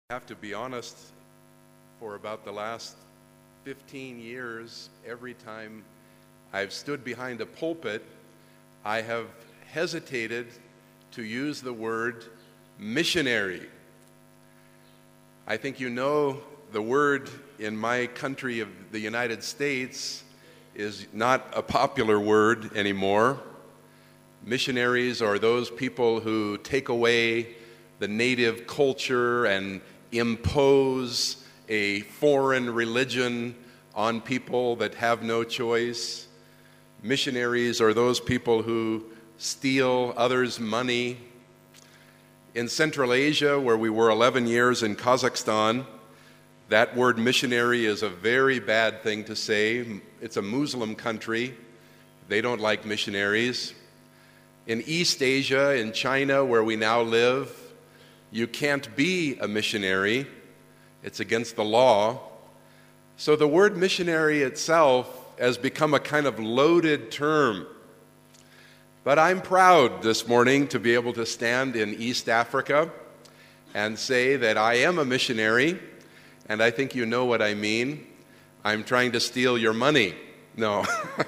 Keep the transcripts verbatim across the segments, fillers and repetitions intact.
I have to be honest, for about the last fifteen years, every time I've stood behind a pulpit, I have hesitated to use the word missionary. I think you know the word in my country of the United States is not a popular word anymore. Missionaries are those people who take away the native culture and impose a foreign religion on people that have no choice. Missionaries are those people who steal others' money. In Central Asia, where we were eleven years in Kazakhstan, that word missionary is a very bad thing to say. It's a Muslim country. They don't like missionaries. In East Asia, in China, where we now live, you can't be a missionary. It's against the law. So the word missionary itself has become a kind of loaded term. But I'm proud this morning to be able to stand in East Africa and say that I am a missionary, and I think you know what I mean. I'm trying to steal your money. No.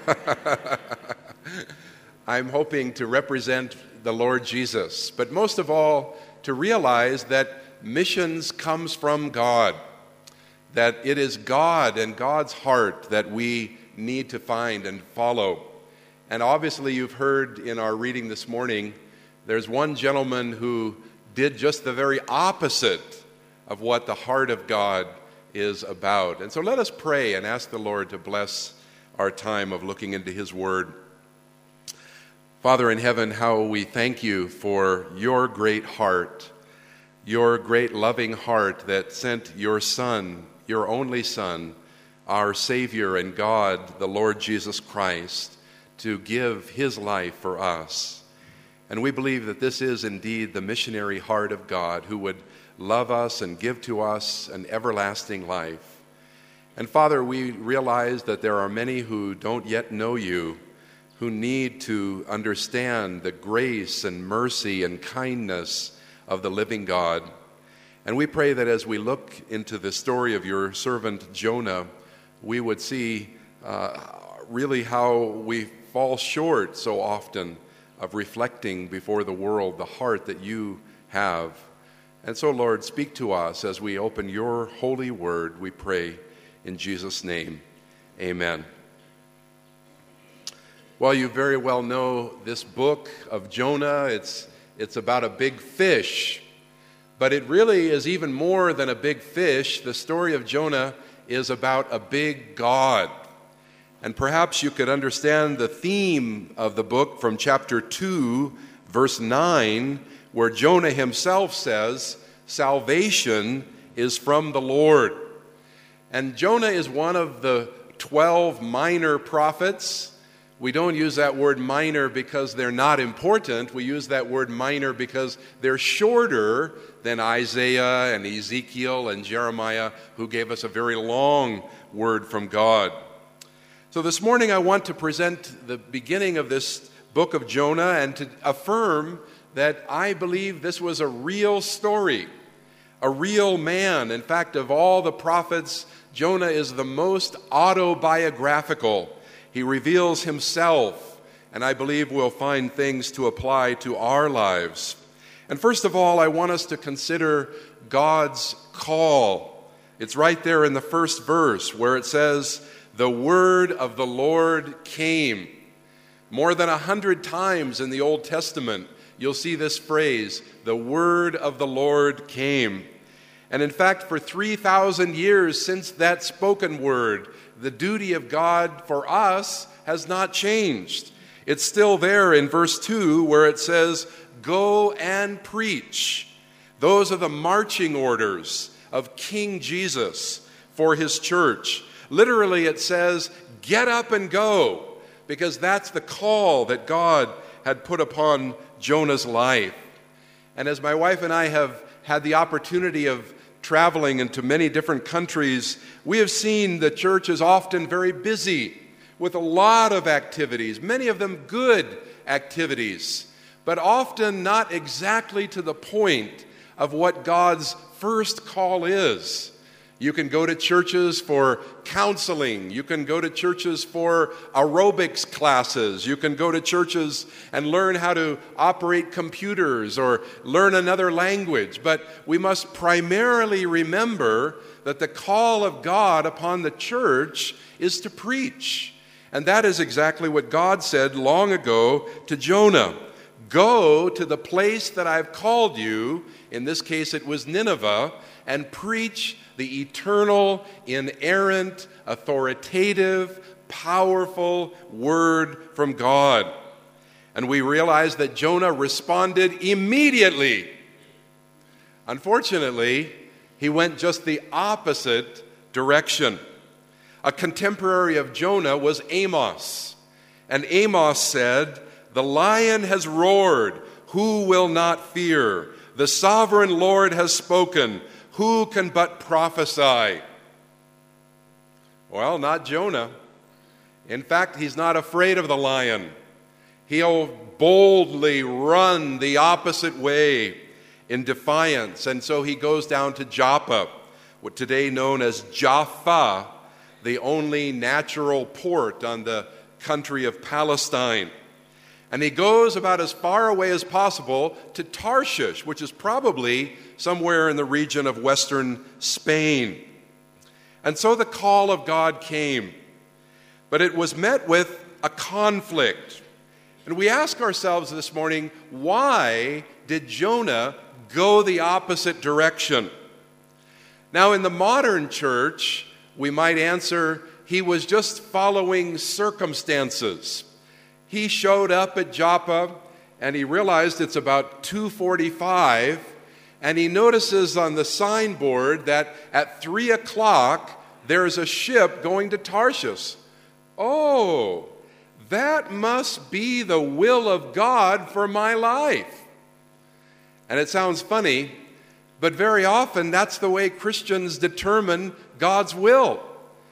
I'm hoping to represent the Lord Jesus, but most of all, to realize that missions comes from God, that it is God and God's heart that we need to find and follow. And obviously you've heard in our reading this morning, there's one gentleman who did just the very opposite of what the heart of God is about. And so let us pray and ask the Lord to bless our time of looking into His Word. Father in heaven, how we thank you for your great heart, your great loving heart that sent your Son, your only Son, our Savior and God, the Lord Jesus Christ, to give His life for us. And we believe that this is indeed the missionary heart of God, who would love us and give to us an everlasting life. And Father, we realize that there are many who don't yet know you, who need to understand the grace and mercy and kindness of the living God. And we pray that as we look into the story of your servant Jonah, we would see uh, really how we fall short so often of reflecting before the world the heart that you have. And so, Lord, speak to us as we open your holy word, we pray in Jesus' name. Amen. Well, you very well know this book of Jonah. It's, it's about a big fish. But it really is even more than a big fish. The story of Jonah is about a big God. And perhaps you could understand the theme of the book from chapter two, verse nine, where Jonah himself says, "Salvation is from the Lord." And Jonah is one of the twelve minor prophets. We don't use that word minor because they're not important. We use that word minor because they're shorter than Isaiah and Ezekiel and Jeremiah, who gave us a very long word from God. So this morning I want to present the beginning of this book of Jonah and to affirm that I believe this was a real story, a real man. In fact, of all the prophets, Jonah is the most autobiographical. He reveals himself, and I believe we'll find things to apply to our lives. And first of all, I want us to consider God's call. It's right there in the first verse where it says, "The word of the Lord came." More than a hundred times in the Old Testament, you'll see this phrase, "The word of the Lord came." And in fact, for three thousand years since that spoken word, the duty of God for us has not changed. It's still there in verse two where it says, "Go and preach." Those are the marching orders of King Jesus for his church. Literally it says, "Get up and go," because that's the call that God had put upon Jonah's life. And as my wife and I have had the opportunity of traveling into many different countries, we have seen the church is often very busy with a lot of activities, many of them good activities, but often not exactly to the point of what God's first call is. You can go to churches for counseling. You can go to churches for aerobics classes. You can go to churches and learn how to operate computers or learn another language. But we must primarily remember that the call of God upon the church is to preach. And that is exactly what God said long ago to Jonah. Go to the place that I've called you, in this case it was Nineveh, and preach the eternal, inerrant, authoritative, powerful word from God. And we realize that Jonah responded immediately. Unfortunately, he went just the opposite direction. A contemporary of Jonah was Amos. And Amos said, "The lion has roared, who will not fear? The sovereign Lord has spoken, who can but prophesy?" Well, not Jonah. In fact, he's not afraid of the lion. He'll boldly run the opposite way in defiance. And so he goes down to Joppa, what today known as Jaffa, the only natural port on the country of Palestine. And he goes about as far away as possible to Tarshish, which is probably somewhere in the region of western Spain. And so the call of God came, but it was met with a conflict. And we ask ourselves this morning, why did Jonah go the opposite direction? Now, in the modern church, we might answer, he was just following circumstances. He showed up at Joppa, and he realized it's about two forty-five, and he notices on the signboard that at three o'clock there's a ship going to Tarshish. Oh, that must be the will of God for my life. And it sounds funny, but very often that's the way Christians determine God's will.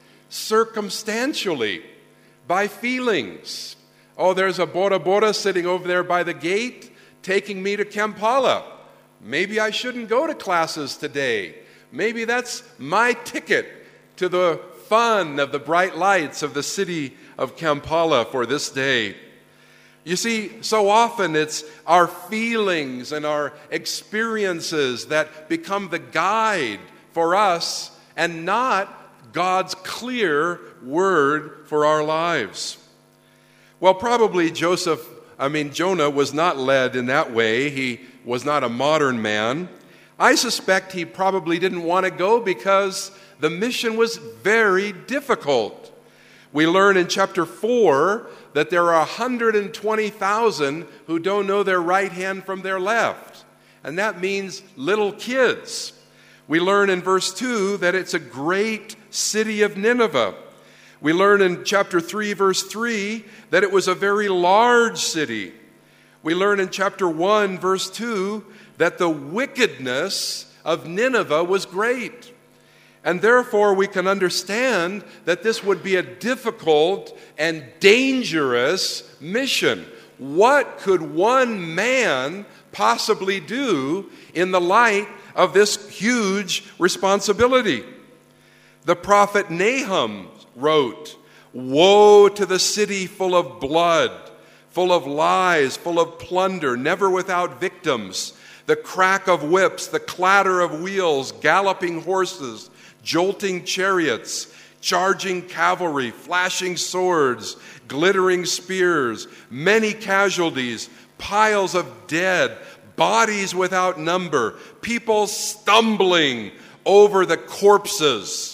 Circumstantially, by feelings. Oh, there's a Bora Bora sitting over there by the gate taking me to Kampala. Maybe I shouldn't go to classes today. Maybe that's my ticket to the fun of the bright lights of the city of Kampala for this day. You see, so often it's our feelings and our experiences that become the guide for us and not God's clear word for our lives. Well, probably Joseph, I mean, Jonah was not led in that way. He was not a modern man. I suspect he probably didn't want to go because the mission was very difficult. We learn in chapter four that there are one hundred twenty thousand who don't know their right hand from their left. And that means little kids. We learn in verse two that it's a great city of Nineveh. We learn in chapter three, verse three, that it was a very large city. We learn in chapter one, verse two, that the wickedness of Nineveh was great. And therefore, we can understand that this would be a difficult and dangerous mission. What could one man possibly do in the light of this huge responsibility? The prophet Nahum wrote, "Woe to the city full of blood, full of lies, full of plunder, never without victims. The crack of whips, the clatter of wheels, galloping horses, jolting chariots, charging cavalry, flashing swords, glittering spears, many casualties, piles of dead, bodies without number, people stumbling over the corpses."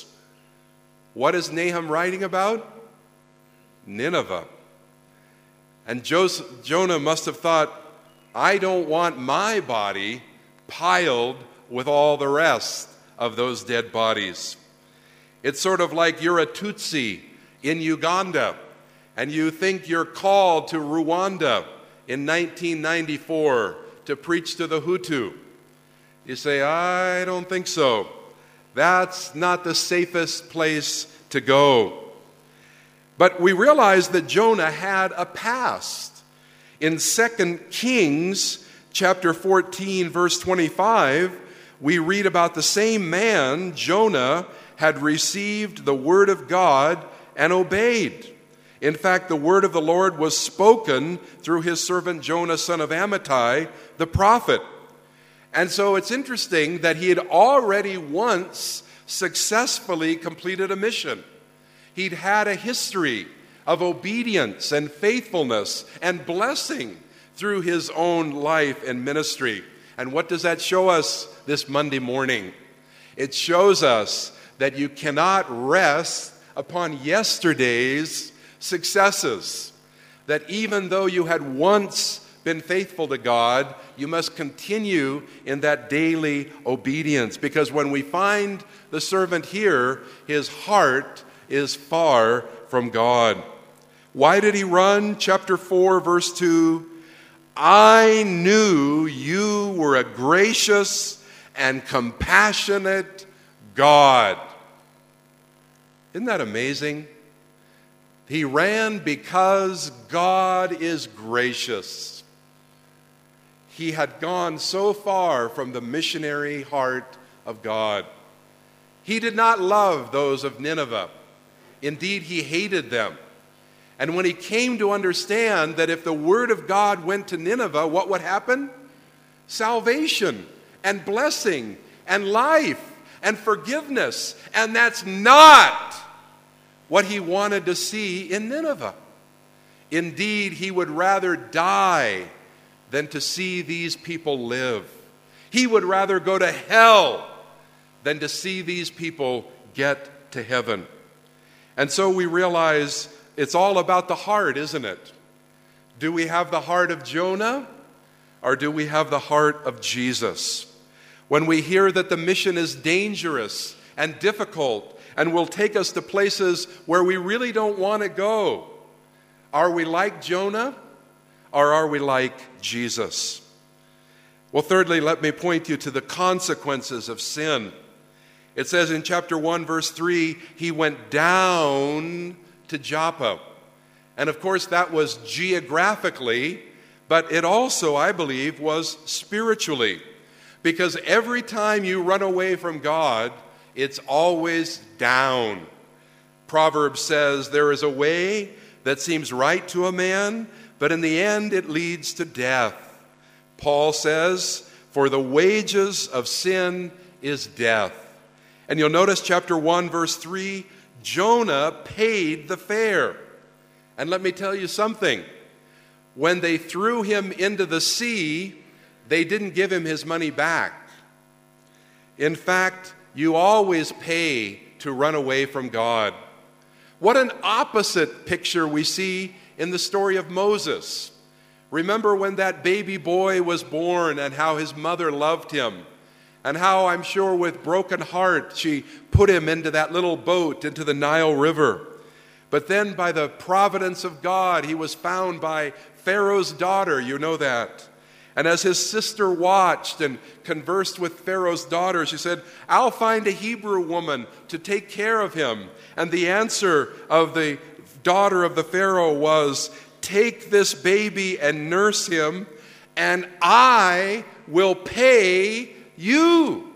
What is Nahum writing about? Nineveh. And Joseph, Jonah must have thought, I don't want my body piled with all the rest of those dead bodies. It's sort of like you're a Tutsi in Uganda, and you think you're called to Rwanda in nineteen ninety-four to preach to the Hutu. You say, I don't think so. That's not the safest place to go. But we realize that Jonah had a past. In Second Kings chapter fourteen, verse twenty-five, we read about the same man, Jonah, had received the word of God and obeyed. In fact, the word of the Lord was spoken through his servant Jonah, son of Amittai, the prophet. And so it's interesting that he had already once successfully completed a mission. He'd had a history of obedience and faithfulness and blessing through his own life and ministry. And what does that show us this Monday morning? It shows us that you cannot rest upon yesterday's successes. That even though you had once been faithful to God, you must continue in that daily obedience. Because when we find the servant here, his heart is far from God. Why did he run? Chapter four, verse two. I knew you were a gracious and compassionate God. Isn't that amazing? He ran because God is gracious. He had gone so far from the missionary heart of God. He did not love those of Nineveh. Indeed, he hated them. And when he came to understand that if the word of God went to Nineveh, what would happen? Salvation and blessing and life and forgiveness. And that's not what he wanted to see in Nineveh. Indeed, he would rather die than to see these people live. He would rather go to hell than to see these people get to heaven. And so we realize it's all about the heart, isn't it? Do we have the heart of Jonah, or do we have the heart of Jesus? When we hear that the mission is dangerous and difficult and will take us to places where we really don't want to go, are we like Jonah, or are we like Jesus? Well, thirdly, let me point you to the consequences of sin. It says in chapter one, verse three, he went down to Joppa. And of course, that was geographically, but it also, I believe, was spiritually. Because every time you run away from God, it's always down. Proverbs says, there is a way that seems right to a man, but in the end it leads to death. Paul says, for the wages of sin is death. And you'll notice chapter one, verse three, Jonah paid the fare. And let me tell you something. When they threw him into the sea, they didn't give him his money back. In fact, you always pay to run away from God. What an opposite picture we see in the story of Moses. Remember when that baby boy was born and how his mother loved him, and how I'm sure with broken heart she put him into that little boat into the Nile River. But then by the providence of God, he was found by Pharaoh's daughter, you know that. And as his sister watched and conversed with Pharaoh's daughter, she said, I'll find a Hebrew woman to take care of him. And the answer of the daughter of the Pharaoh was, take this baby and nurse him, and I will pay you.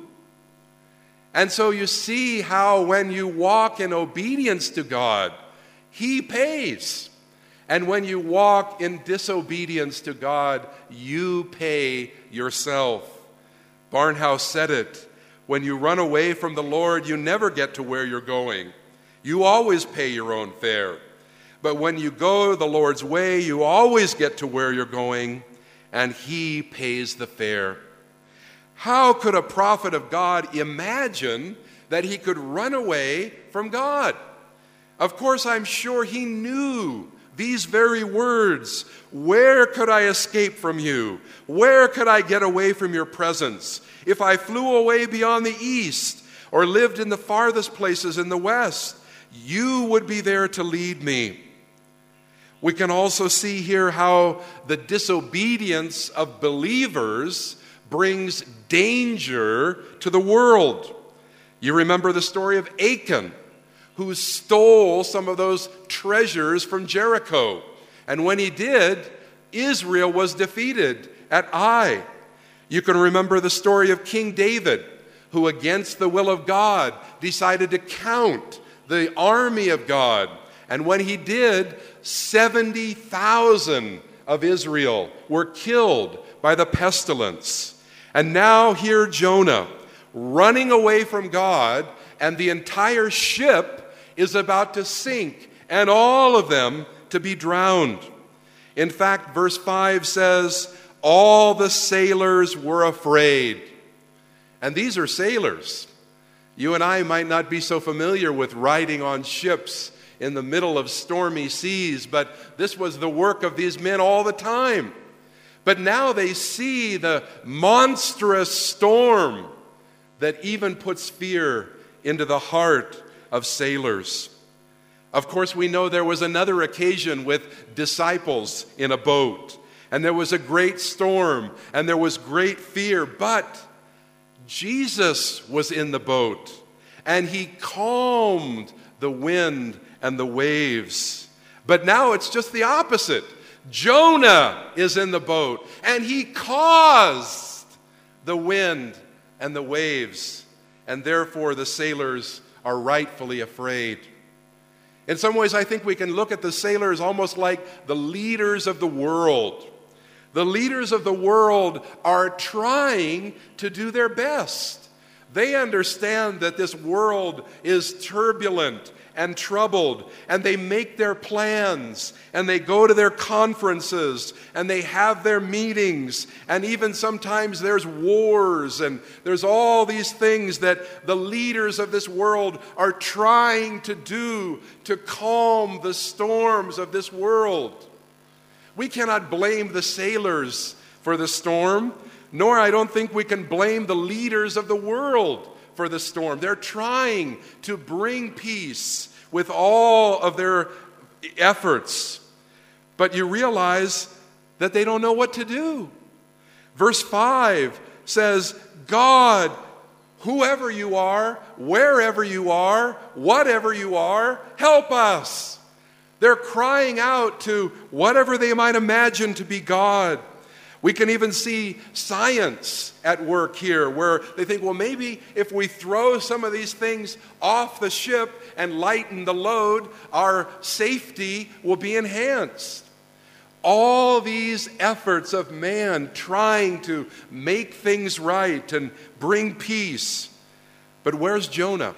And so you see how when you walk in obedience to God, He pays. And when you walk in disobedience to God, you pay yourself. Barnhouse said it. When you run away from the Lord, you never get to where you're going. You always pay your own fare. But when you go the Lord's way, you always get to where you're going, and He pays the fare. How could a prophet of God imagine that he could run away from God? Of course, I'm sure he knew these very words. Where could I escape from you? Where could I get away from your presence? If I flew away beyond the east or lived in the farthest places in the west, you would be there to lead me. We can also see here how the disobedience of believers brings danger to the world. You remember the story of Achan, who stole some of those treasures from Jericho. And when he did, Israel was defeated at Ai. You can remember the story of King David, who against the will of God decided to count the army of God. And when he did, seventy thousand of Israel were killed by the pestilence. And now here Jonah, running away from God, and the entire ship is about to sink, and all of them to be drowned. In fact, verse five says, all the sailors were afraid. And these are sailors. You and I might not be so familiar with riding on ships in the middle of stormy seas, but this was the work of these men all the time. But now they see the monstrous storm that even puts fear into the heart of sailors. Of course, we know there was another occasion with disciples in a boat, and there was a great storm, and there was great fear, but Jesus was in the boat, and he calmed the wind and the waves. But now it's just the opposite. Jonah is in the boat, and he caused the wind and the waves, and therefore the sailors are rightfully afraid. In some ways, I think we can look at the sailors almost like the leaders of the world. The leaders of the world are trying to do their best. They understand that this world is turbulent and troubled, and they make their plans, and they go to their conferences, and they have their meetings, and even sometimes there's wars, and there's all these things that the leaders of this world are trying to do to calm the storms of this world. We cannot blame the sailors for the storm, nor I don't think we can blame the leaders of the world for the storm. They're trying to bring peace with all of their efforts. But you realize that they don't know what to do. Verse five says, God, whoever you are, wherever you are, whatever you are, help us. They're crying out to whatever they might imagine to be God. We can even see science at work here, where they think, well, maybe if we throw some of these things off the ship and lighten the load, our safety will be enhanced. All these efforts of man trying to make things right and bring peace. But where's Jonah?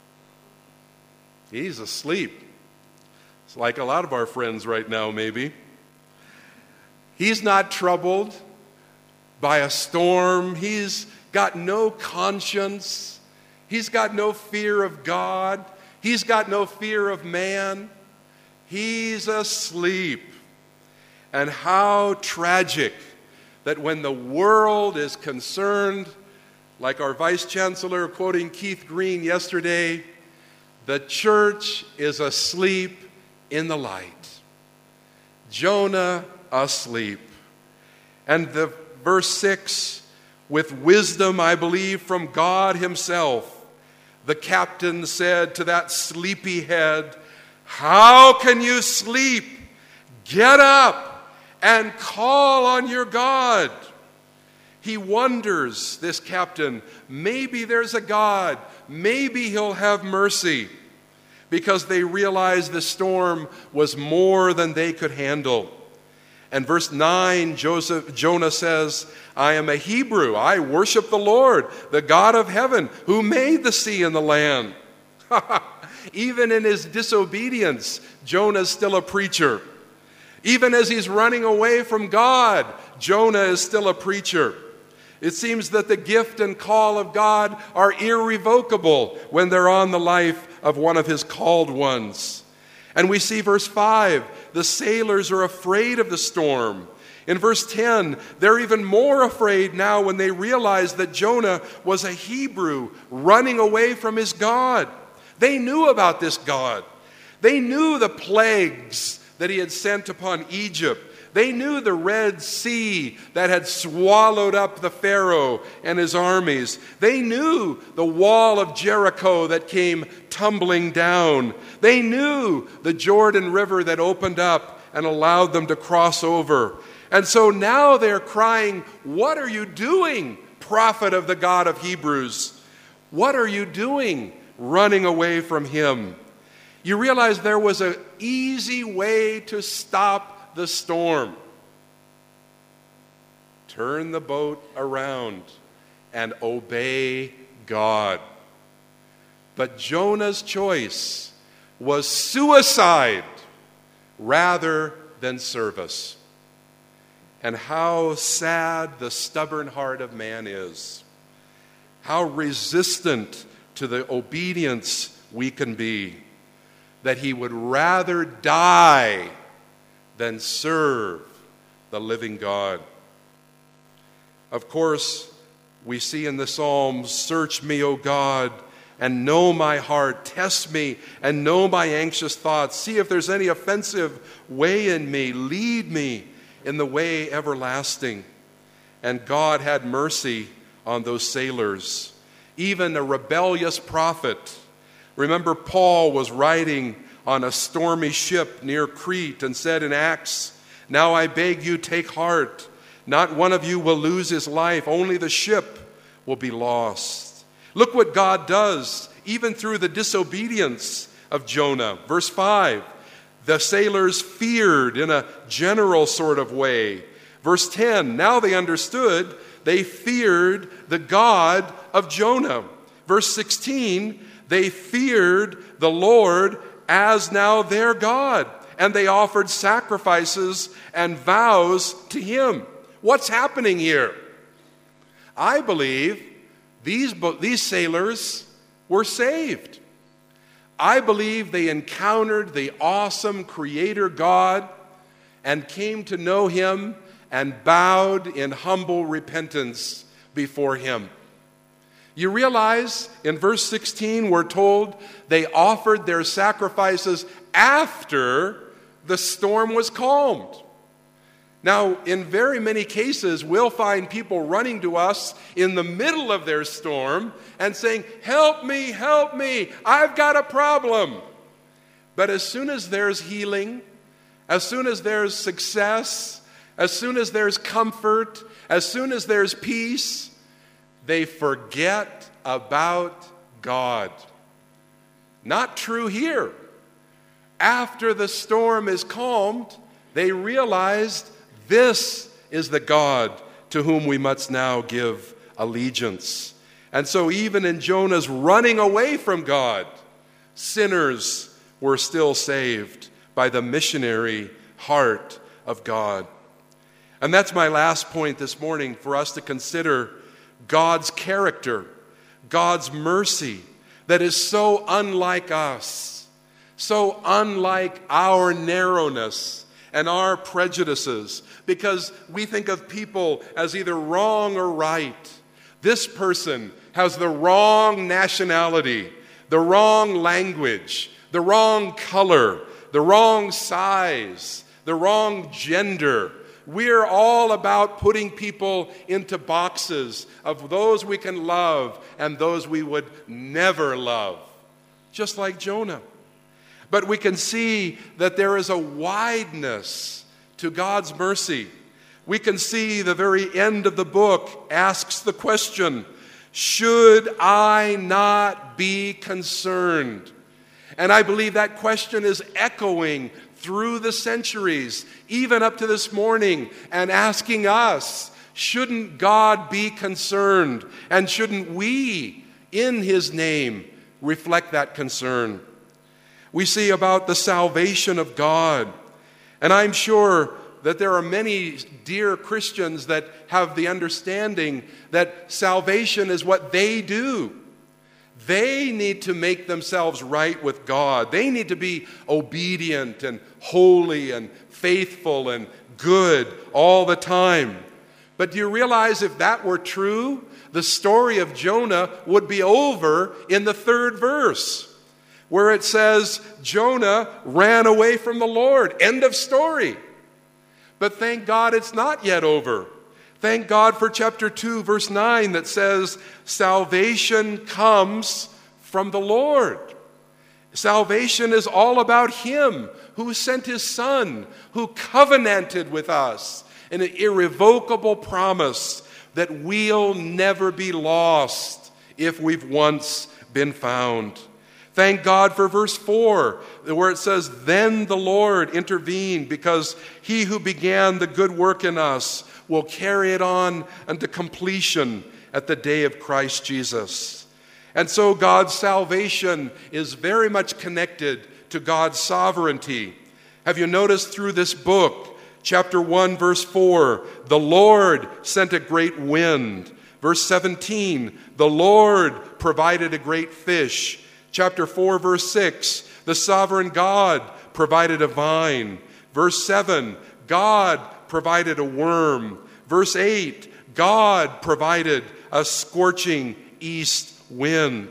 He's asleep. It's like a lot of our friends right now, maybe. He's not troubled by a storm. He's got no conscience. He's got no fear of God. He's got no fear of man. He's asleep. And how tragic that when the world is concerned, like our Vice Chancellor quoting Keith Green yesterday, the church is asleep in the light. Jonah asleep. And the verse six, with wisdom, I believe, from God himself, the captain said to that sleepy head, how can you sleep? Get up and call on your God. He wonders, this captain, maybe there's a God. Maybe he'll have mercy. Because they realized the storm was more than they could handle. And verse nine, Joseph, Jonah says, I am a Hebrew. I worship the Lord, the God of heaven, who made the sea and the land. Even in his disobedience, Jonah's still a preacher. Even as he's running away from God, Jonah is still a preacher. It seems that the gift and call of God are irrevocable when they're on the life of one of his called ones. And we see verse five, the sailors are afraid of the storm. In verse ten, they're even more afraid now when they realize that Jonah was a Hebrew running away from his God. They knew about this God. They knew the plagues that he had sent upon Egypt. They knew the Red Sea that had swallowed up the Pharaoh and his armies. They knew the wall of Jericho that came tumbling down. They knew the Jordan River that opened up and allowed them to cross over. And so now they're crying, what are you doing, prophet of the God of Hebrews? What are you doing running away from him? You realize there was an easy way to stop the storm. Turn the boat around and obey God. But Jonah's choice was suicide rather than service. And how sad the stubborn heart of man is. How resistant to the obedience we can be. That he would rather die than serve the living God. Of course, we see in the Psalms, "Search me, O God, and know my heart. Test me and know my anxious thoughts. See if there's any offensive way in me. Lead me in the way everlasting." And God had mercy on those sailors. Even a rebellious prophet. Remember, Paul was riding on a stormy ship near Crete and said in Acts, "Now I beg you, take heart. Not one of you will lose his life. Only the ship will be lost." Look what God does, even through the disobedience of Jonah. Verse five, the sailors feared in a general sort of way. Verse ten, now they understood, they feared the God of Jonah. Verse sixteen, they feared the Lord as now their God, and they offered sacrifices and vows to him. What's happening here? I believe these, these sailors were saved. I believe they encountered the awesome Creator God and came to know him and bowed in humble repentance before him. You realize in verse sixteen we're told they offered their sacrifices after the storm was calmed. Now, in very many cases, we'll find people running to us in the middle of their storm and saying, "Help me, help me, I've got a problem." But as soon as there's healing, as soon as there's success, as soon as there's comfort, as soon as there's peace, they forget about God. Not true here. After the storm is calmed, they realized this is the God to whom we must now give allegiance. And so even in Jonah's running away from God, sinners were still saved by the missionary heart of God. And that's my last point this morning, for us to consider God's character, God's mercy that is so unlike us, so unlike our narrowness and our prejudices, because we think of people as either wrong or right. This person has the wrong nationality, the wrong language, the wrong color, the wrong size, the wrong gender. We're all about putting people into boxes of those we can love and those we would never love, just like Jonah. But we can see that there is a wideness to God's mercy. We can see the very end of the book asks the question, should I not be concerned? And I believe that question is echoing through the centuries, even up to this morning, and asking us, shouldn't God be concerned? And shouldn't we, in his name, reflect that concern? We see about the salvation of God. And I'm sure that there are many dear Christians that have the understanding that salvation is what they do. They need to make themselves right with God. They need to be obedient and holy and faithful and good all the time. But do you realize if that were true, the story of Jonah would be over in the third verse, where it says, Jonah ran away from the Lord. End of story. But thank God it's not yet over. Thank God for chapter two, verse nine, that says, salvation comes from the Lord. Salvation is all about him who sent his Son, who covenanted with us in an irrevocable promise that we'll never be lost if we've once been found. Thank God for verse four, where it says, "Then the Lord intervened, because he who began the good work in us will carry it on unto completion at the day of Christ Jesus." And so God's salvation is very much connected to God's sovereignty. Have you noticed through this book, chapter one, verse four, the Lord sent a great wind. Verse seventeen, the Lord provided a great fish. Chapter four, verse six, the sovereign God provided a vine. Verse seven, God provided a worm. Verse eight, God provided a scorching east wind.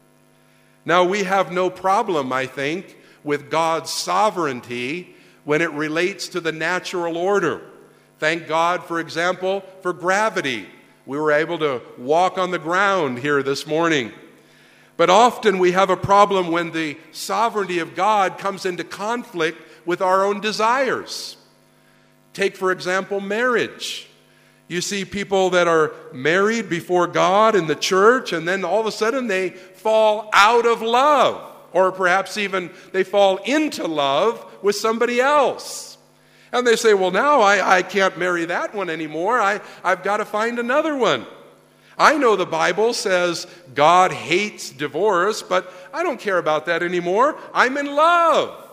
Now, we have no problem, I think, with God's sovereignty when it relates to the natural order. Thank God, for example, for gravity. We were able to walk on the ground here this morning. But often we have a problem when the sovereignty of God comes into conflict with our own desires. Take, for example, marriage. You see people that are married before God in the church, and then all of a sudden they fall out of love, or perhaps even they fall into love with somebody else. And they say, well, now I, I can't marry that one anymore. I, I've got to find another one. I know the Bible says God hates divorce, but I don't care about that anymore. I'm in love.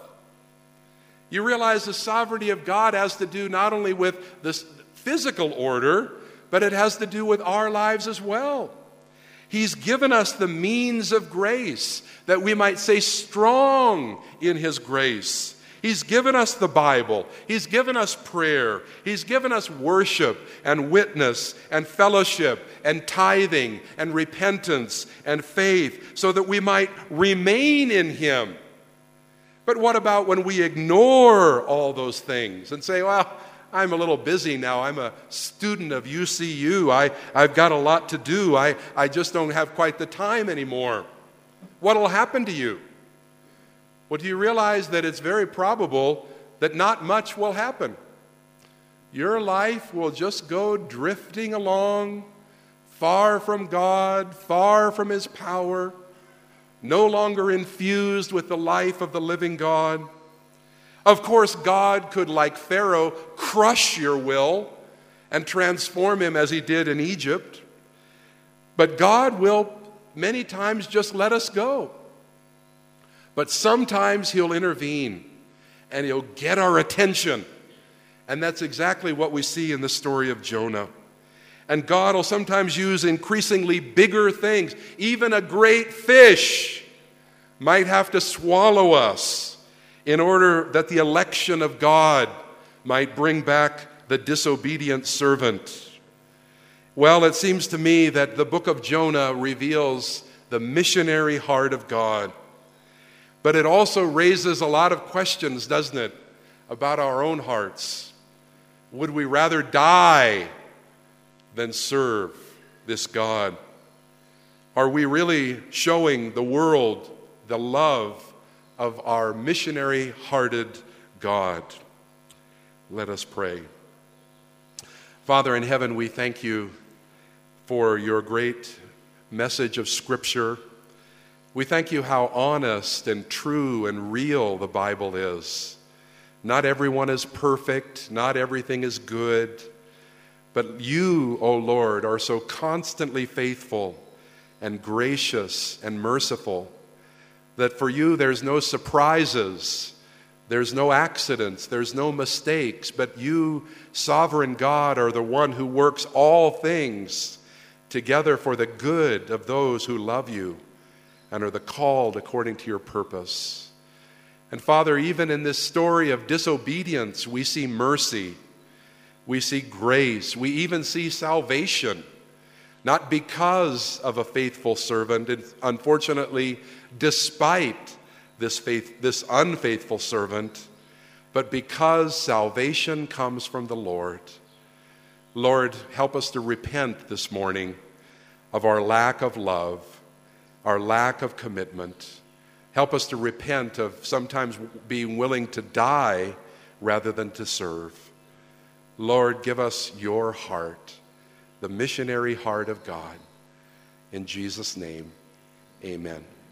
You realize the sovereignty of God has to do not only with this physical order, but it has to do with our lives as well. He's given us the means of grace that we might stay strong in His grace. He's given us the Bible. He's given us prayer. He's given us worship and witness and fellowship and tithing and repentance and faith so that we might remain in Him. But what about when we ignore all those things and say, well, I'm a little busy now. I'm a student of U C U. I, I've got a lot to do. I, I just don't have quite the time anymore. What will happen to you? Well, do you realize that it's very probable that not much will happen? Your life will just go drifting along, far from God, far from His power, no longer infused with the life of the living God. Of course, God could, like Pharaoh, crush your will and transform him as He did in Egypt. But God will many times just let us go. But sometimes He'll intervene and He'll get our attention. And that's exactly what we see in the story of Jonah. And God will sometimes use increasingly bigger things. Even a great fish might have to swallow us in order that the election of God might bring back the disobedient servant. Well, it seems to me that the book of Jonah reveals the missionary heart of God. But it also raises a lot of questions, doesn't it, about our own hearts. Would we rather die than serve this God? Are we really showing the world the love of our missionary-hearted God? Let us pray. Father in heaven, we thank You for Your great message of Scripture. We thank You how honest and true and real the Bible is. Not everyone is perfect, not everything is good, but You, O Lord, are so constantly faithful and gracious and merciful that for You there's no surprises, there's no accidents, there's no mistakes, but You, sovereign God, are the one who works all things together for the good of those who love You and are the called according to Your purpose. And Father, even in this story of disobedience, we see mercy, we see grace, we even see salvation, not because of a faithful servant, and unfortunately, despite this faith, this unfaithful servant, but because salvation comes from the Lord. Lord, help us to repent this morning of our lack of love, our lack of commitment. Help us to repent of sometimes being willing to die rather than to serve. Lord, give us Your heart, the missionary heart of God. In Jesus' name, amen.